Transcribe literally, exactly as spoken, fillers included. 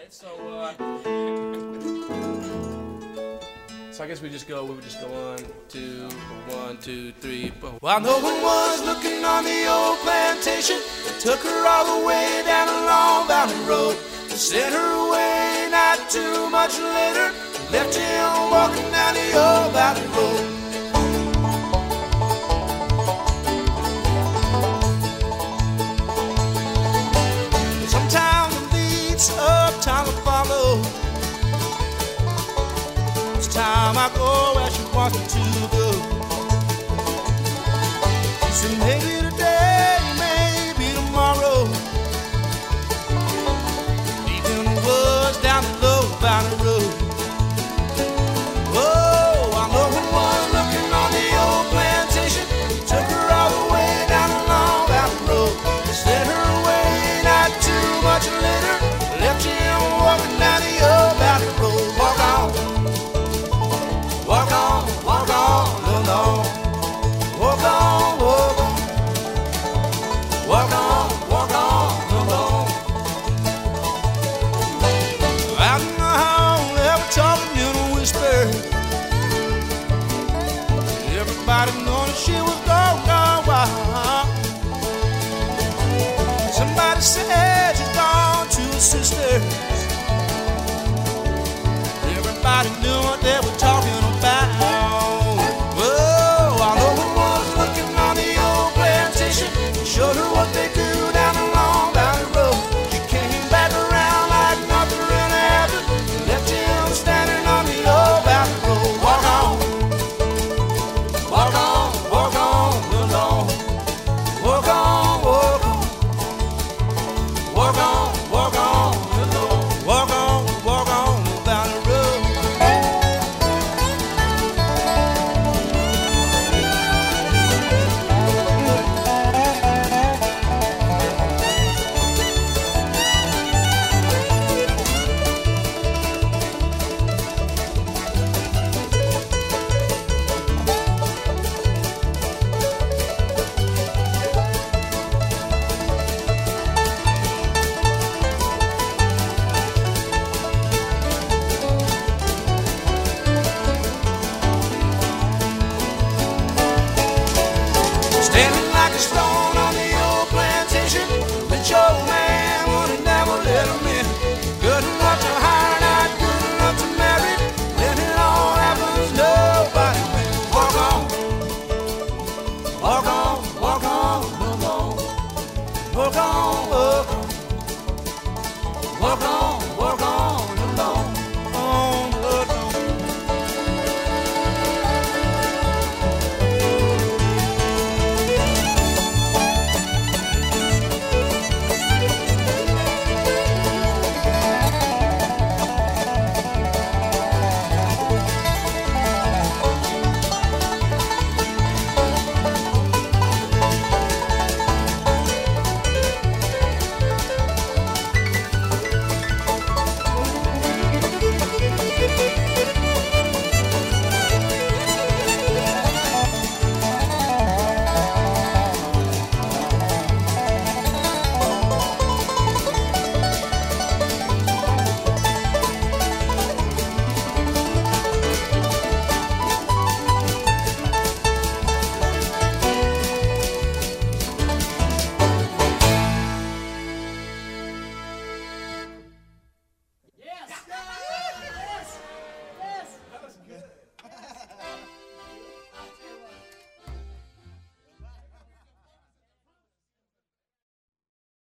right, so uh, so I guess we just go. We would just go on two, one, two, three, four. While no one was looking on the old plantation, they took her all the way down a long valley road. They sent her away not too much later. Left him walking down the old valley road. Up, time to follow. It's time I go where she wants me to go. She said maybe today, maybe tomorrow. Deep in the woods, down the low valley road. Oh, I know who was looking on the old plantation. Took her all the way down the long valley road. Sent her away not too much later. Left him walking down the old valley road. Walk on, walk on, walk on, no, no. Walk on, walk on, walk on, walk on, no, no. Out in the hall, they were talking in a whisper. Everybody knew that she was gone, gone wild. Somebody said she's gone to her sisters. Everybody knew what they were talking about. Oh, I know who was looking on the old plantation. Showed her what they do down the long valley road. She came back around like nothing really happened. Left him standing on the old valley road. Walk on, walk on, walk on, no, no. Walk on, walk on. Walk on, walk on, walk on, walk on down the road. Standing like a stone on the old plantation. Rich old man would never let him in. Good enough to hire, not good enough to marry. When it all happens, nobody wins. Walk on, walk on, walk on, no, no. Walk on, walk on, walk on.